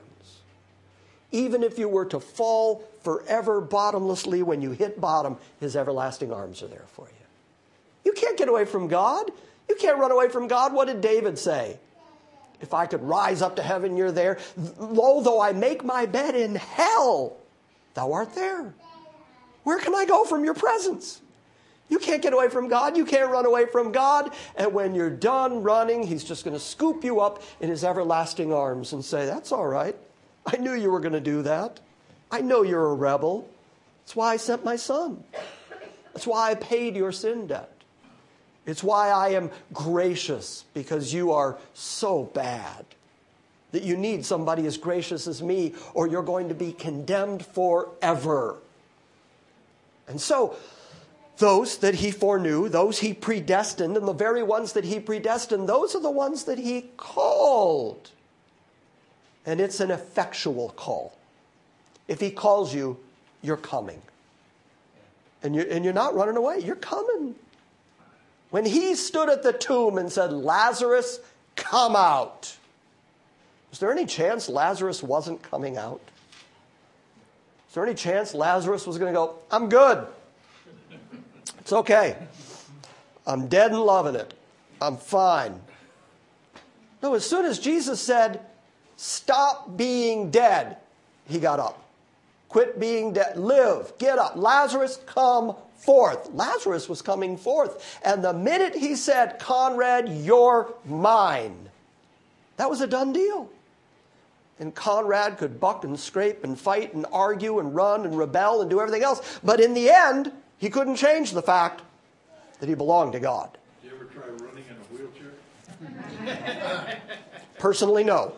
Even if you were to fall forever bottomlessly, when you hit bottom, his everlasting arms are there for you. You can't get away from God. You can't run away from God. What did David say? If I could rise up to heaven, you're there. Lo, though I make my bed in hell, thou art there. Where can I go from your presence? You can't get away from God. You can't run away from God. And when you're done running, he's just going to scoop you up in his everlasting arms and say, that's all right. I knew you were going to do that. I know you're a rebel. That's why I sent my son. That's why I paid your sin debt. It's why I am gracious, because you are so bad that you need somebody as gracious as me, or you're going to be condemned forever. And so, those that he foreknew, those he predestined, and the very ones that he predestined, those are the ones that he called. And it's an effectual call. If he calls you, you're coming. And you're, and you're not running away, you're coming. When he stood at the tomb and said, Lazarus, come out. Was there any chance Lazarus wasn't coming out? Is there any chance Lazarus was going to go, I'm good. It's okay. I'm dead and loving it. I'm fine. No, as soon as Jesus said, stop being dead, he got up. Quit being dead. Live. Get up. Lazarus, come forth. Lazarus was coming forth. And the minute he said, Conrad, you're mine, that was a done deal. And Conrad could buck and scrape and fight and argue and run and rebel and do everything else. But in the end, he couldn't change the fact that he belonged to God. Did you ever try running in a wheelchair? Personally, no.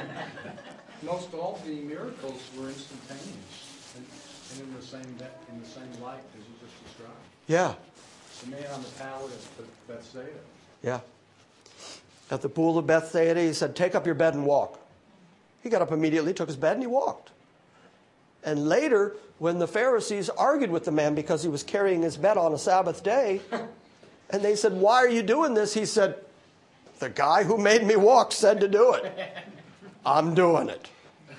Most all the miracles were instantaneous, and, and in the same in the same light as you just described. Yeah. The man on the tower of Bethsaida. Yeah. At the pool of Bethsaida, he said, take up your bed and walk. He got up immediately, took his bed, and he walked. And later, when the Pharisees argued with the man because he was carrying his bed on a Sabbath day, and they said, why are you doing this? He said, the guy who made me walk said to do it. I'm doing it.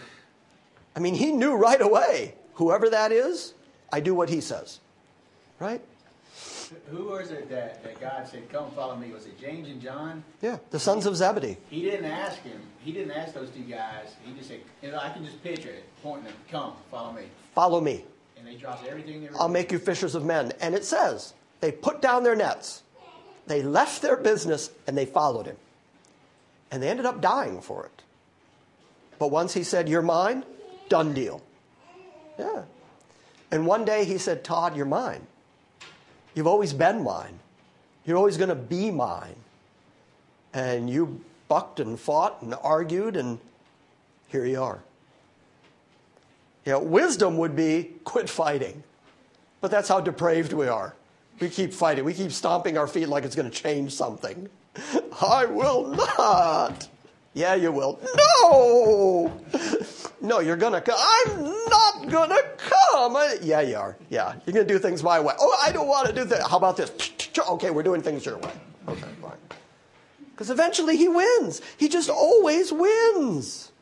I mean, he knew right away, whoever that is, I do what he says. Right? Who was it that, that God said, come follow me? Was it James and John? Yeah, the sons of Zebedee. He didn't ask him. He didn't ask those two guys. He just said, you know, I can just picture it, pointing them, come, follow me. Follow me. And they dropped everything they were I'll doing. make you fishers of men. And it says, they put down their nets, they left their business, and they followed him. And they ended up dying for it. But once he said, you're mine, done deal. Yeah. And one day he said, Todd, you're mine. You've always been mine. You're always going to be mine. And you bucked and fought and argued, and here you are. You know, wisdom would be quit fighting. But that's how depraved we are. We keep fighting. We keep stomping our feet like it's going to change something. I will not. Yeah, you will. No! No, you're going to come. I'm not going to come. Yeah, you are. Yeah, you're going to do things my way. Oh, I don't want to do that. How about this? Okay, we're doing things your way. Okay, fine. Because eventually he wins. He just always wins.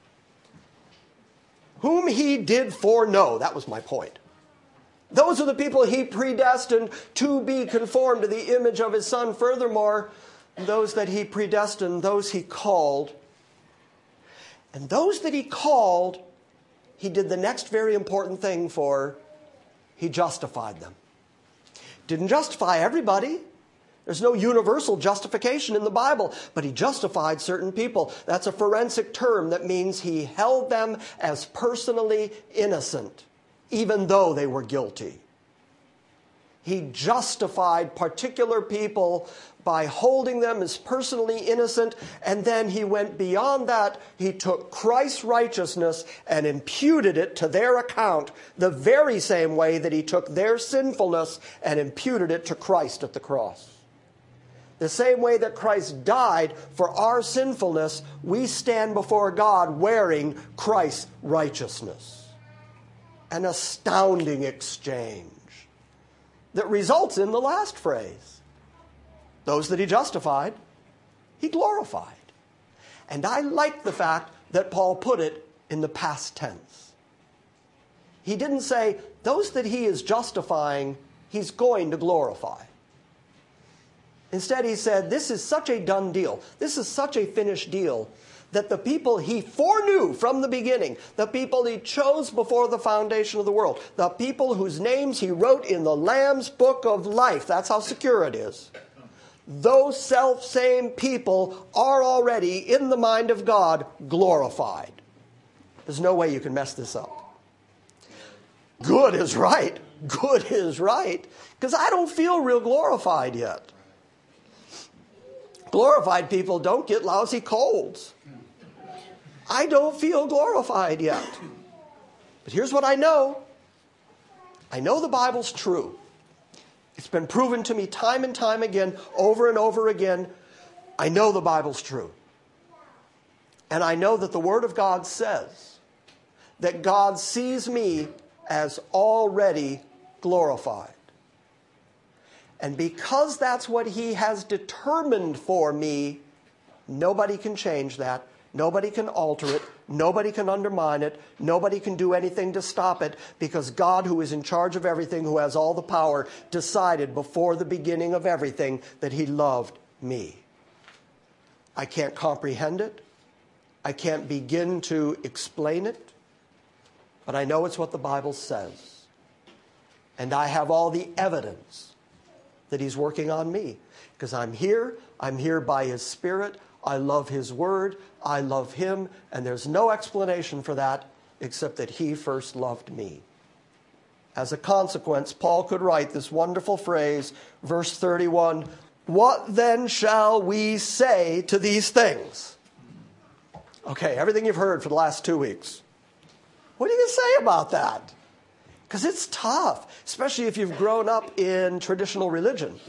Whom he did foreknow. That was my point. Those are the people he predestined to be conformed to the image of his Son. Furthermore, those that he predestined, those he called. And those that he called, he did the next very important thing for. He justified them. Didn't justify everybody. There's no universal justification in the Bible, but he justified certain people. That's a forensic term that means he held them as personally innocent, even though they were guilty. He justified particular people by holding them as personally innocent, and then he went beyond that. He took Christ's righteousness and imputed it to their account the very same way that he took their sinfulness and imputed it to Christ at the cross. The same way that Christ died for our sinfulness, we stand before God wearing Christ's righteousness. An astounding exchange that results in the last phrase. Those that he justified, he glorified. And I like the fact that Paul put it in the past tense. He didn't say, those that he is justifying, he's going to glorify. Instead, he said, this is such a done deal. This is such a finished deal that the people he foreknew from the beginning, the people he chose before the foundation of the world, the people whose names he wrote in the Lamb's book of life, that's how secure it is. Those self-same people are already, in the mind of God, glorified. There's no way you can mess this up. Good is right. Good is right. Because I don't feel real glorified yet. Glorified people don't get lousy colds. I don't feel glorified yet. But here's what I know. I know the Bible's true. It's been proven to me time and time again, over and over again. I know the Bible's true. And I know that the Word of God says that God sees me as already glorified. And because that's what He has determined for me, nobody can change that. Nobody can alter it. Nobody can undermine it. Nobody can do anything to stop it, because God, who is in charge of everything, who has all the power, decided before the beginning of everything that He loved me. I can't comprehend it. I can't begin to explain it. But I know it's what the Bible says. And I have all the evidence that He's working on me. Because I'm here. I'm here by His Spirit. I love His Word. I love Him. And there's no explanation for that except that He first loved me. As a consequence, Paul could write this wonderful phrase, verse thirty-one, "What then shall we say to these things?" Okay, everything you've heard for the last two weeks. What are you going to say about that? Because it's tough, especially if you've grown up in traditional religion.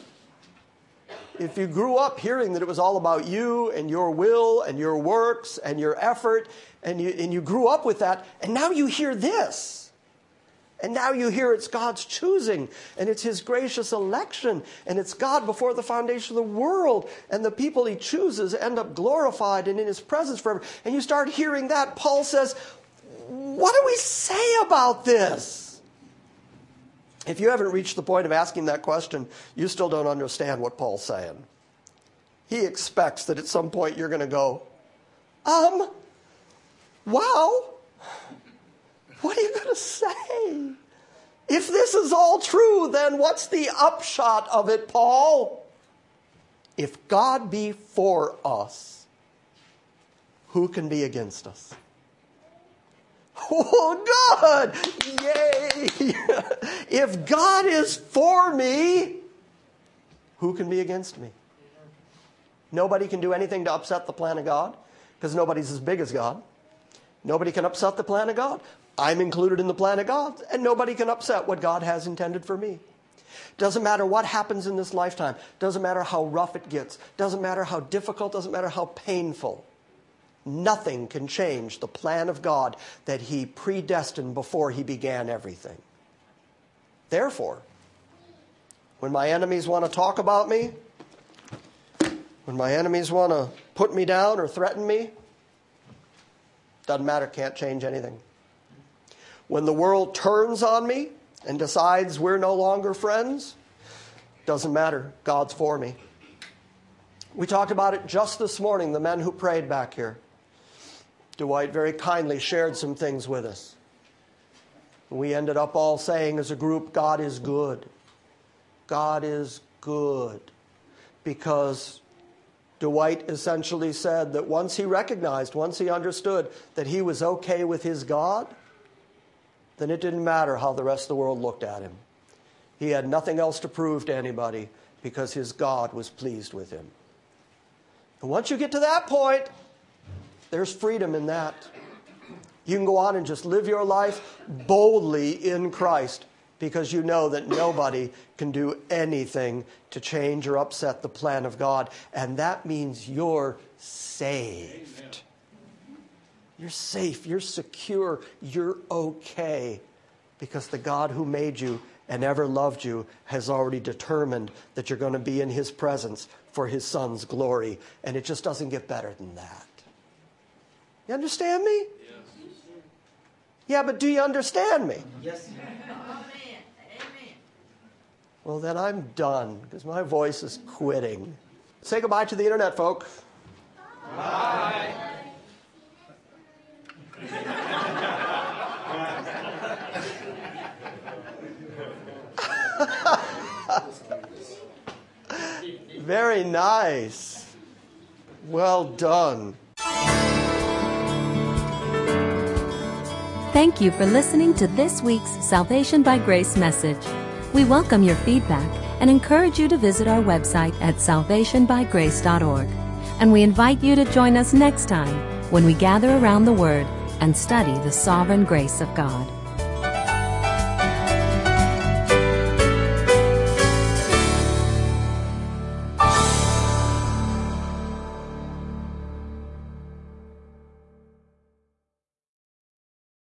If you grew up hearing that it was all about you and your will and your works and your effort, and you, and you grew up with that, and now you hear this. And now you hear it's God's choosing, and it's His gracious election, and it's God before the foundation of the world, and the people He chooses end up glorified and in His presence forever. And you start hearing that, Paul says, what do we say about this? If you haven't reached the point of asking that question, you still don't understand what Paul's saying. He expects that at some point you're going to go, um, wow, what are you going to say? If this is all true, then what's the upshot of it, Paul? If God be for us, who can be against us? Oh, good! Yay! If God is for me, who can be against me? Nobody can do anything to upset the plan of God, because nobody's as big as God. Nobody can upset the plan of God. I'm included in the plan of God, and nobody can upset what God has intended for me. Doesn't matter what happens in this lifetime. Doesn't matter how rough it gets. Doesn't matter how difficult. Doesn't matter how painful. Nothing can change the plan of God that He predestined before He began everything. Therefore, when my enemies want to talk about me, when my enemies want to put me down or threaten me, doesn't matter, can't change anything. When the world turns on me and decides we're no longer friends, doesn't matter, God's for me. We talked about it just this morning, the men who prayed back here. Dwight very kindly shared some things with us. We ended up all saying as a group, God is good. God is good. Because Dwight essentially said that once he recognized, once he understood that he was okay with his God, then it didn't matter how the rest of the world looked at him. He had nothing else to prove to anybody because his God was pleased with him. And once you get to that point, there's freedom in that. You can go on and just live your life boldly in Christ because you know that nobody can do anything to change or upset the plan of God. And that means you're saved. Amen. You're safe. You're secure. You're okay because the God who made you and ever loved you has already determined that you're going to be in His presence for His Son's glory. And it just doesn't get better than that. You understand me? Yes. Yeah, but do you understand me? Yes. Amen. Amen. Well, then I'm done because my voice is quitting. Say goodbye to the internet, folk. Bye. Very nice. Well done. Thank you for listening to this week's Salvation by Grace message. We welcome your feedback and encourage you to visit our website at salvation by grace dot org. And we invite you to join us next time when we gather around the Word and study the sovereign grace of God.